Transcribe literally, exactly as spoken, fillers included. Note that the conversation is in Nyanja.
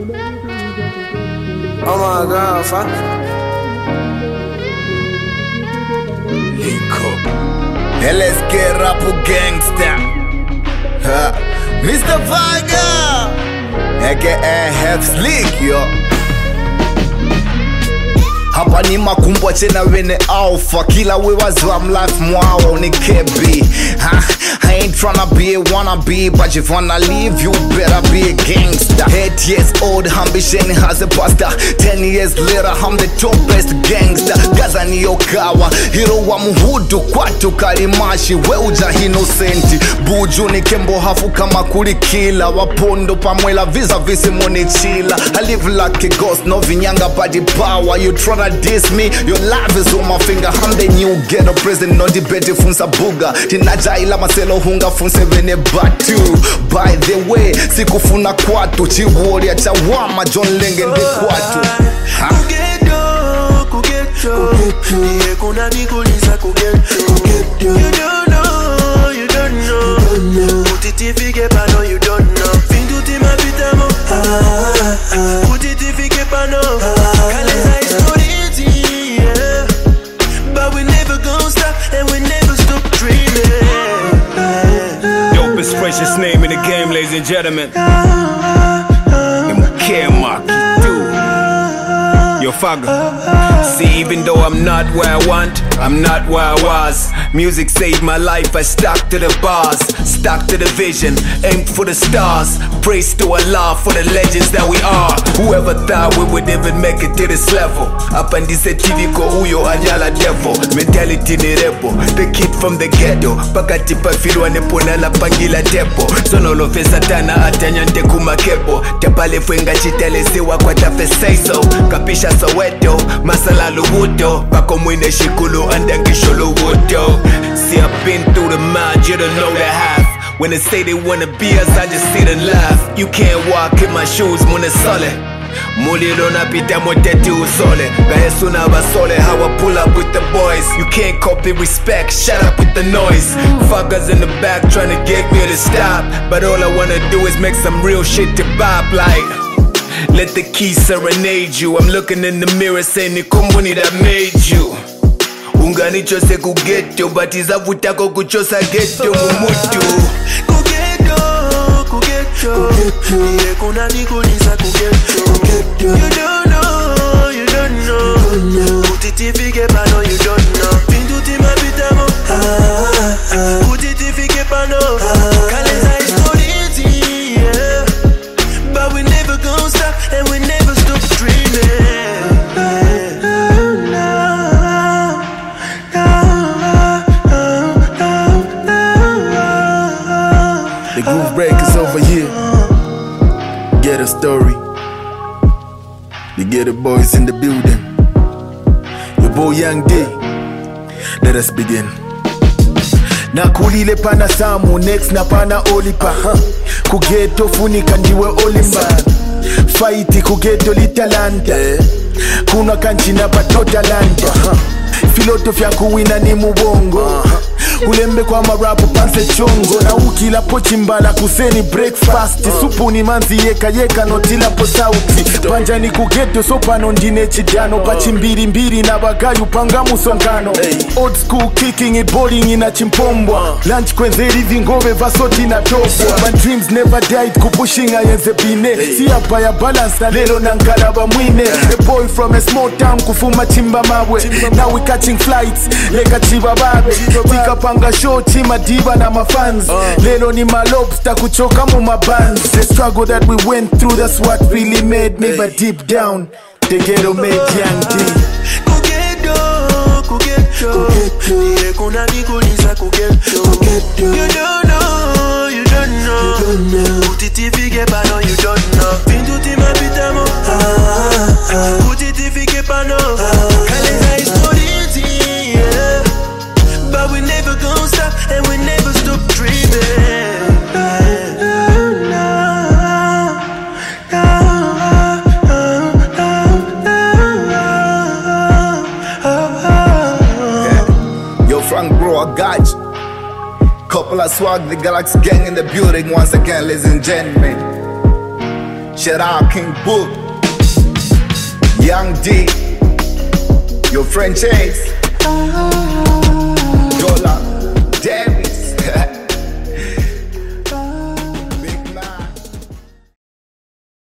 Oh my God, fuck. Link up. L S K rap gangster. Huh. Mister Viger, aka Half Slick, yo. Hapa ni makumbwa tena wene alpha. Kila we was I'm life mwao ni K B. I ain't tryna be a wannabe, but if wanna leave you better be a gangster. Eight years old, ambition has a pastor. Ten years later, I'm the top best gangster. Gaza ni Okawa, hero wa muhudu kwatu karimashi. We uja innocenti, buju ni kembo hafu kama kulikila. Wapondo pamwela visa visi moni chila. I live like a ghost, no vinyanga body power. You tryna diss me, your life is on my finger. I'm the new ghetto president, no debate funsa buga. Tinaja ila maselo hunga funse vene batu. By the way, sikufuna kwatu. Chiworia chawama John Lenge ndi kwatu. Kugeto, kugeto Niye kuna nikuliza kugeto You don't know, you don't know Kutitifike pano, you don't know Findu tima pitamo Kutitifike pano Kaleza historiti, yeah But we never gon' stop And we never stop dreaming Dopest, freshest name in the game, ladies and gentlemen. M K Mark, dude. Yo, Faga. See, even though I'm not where I want, I'm not where I was. Music saved my life, I stuck to the bars. Stuck to the vision, aimed for the stars. Praise to Allah for the legends that we are. Whoever thought we would even make it to this level. Up and this T V ko uyo anyala devil. Mentality ni rebel, the kid from the ghetto. Pakati pa filwa nepona la pangila tepo. Sonolo fe satana atanyante kumakebo. Tepale fwenga chitele sewa kwa tafe say so. Kapisha Soweto, masala lugudo. Pako mwine shikulu andangisholo wudo. See I've been through the mind, you don't know the half. When they say they wanna be us, I just sit and laugh. You can't walk in my shoes, mune sole. Mulilo na pita moteti usole. Gaesu na basole, how I pull up with the boys. You can't copy respect, shut up with the noise. Fuckers in the back trying to get me to stop. But all I wanna do is make some real shit to bop like. Let the key serenade you. I'm looking in the mirror saying the company that made you. Ungani chose kugeto, but izavutako kuchosa geto mumutu. Kugeto, kugeto Niye kuna nikuliza kugeto You don't know, you don't know Kutitifike pano, you don't know Findu tima pitamo Kutitifike pano Kaleza historiti, yeah But we never gon' stop And we never stop dreaming The Groove Breakers over here. Get a story. The Ghetto Boys in the building. Your boy Young D. Let us begin. Nakulile pana samu, next na pana olipa. Kugeto funika ndiwe olimba. Fighti kugeto litalanta. Kuna kanchina patota lanta. Filosofia kuwina ni mubongo. Ulembe kwa marapu panse chongo. Na ukila pochimbala kuseni breakfast. Supu ni manzi yeka yeka notila po sauti. Panja ni kugeto sopa nondine chidano. Pachimbiri mbiri na bagayu panga musongano. Old school kicking it bowling ina chimpombwa. Lunch kwenzeri vingove vasoti na topo. My dreams never died kupushinga yenze bine. Si hapa ya balance na lelo na nkalaba mwine. A boy from a small town kufuma chimba mawe. Now we catching flights leka chiba babe. Tika panga show chima diva na mafans. Lelo ni malobster kuchoka mu mabands. The struggle that we went through, that's what really made me. But deep down, the ghetto made Young D. Kugeto, kugeto Niye kuna nikuliza kugeto You don't know, you don't know Kutitifike pano, you don't know Findu tima pitamo Kutitifike pano Kaleza historiti, yeah But we never gon' stop And we never stop dreaming Frank bro, I got you. Couple of swag, the Galaxy gang in the building once again, ladies and gentlemen. Shout out King Book, Young D, your friend Chase.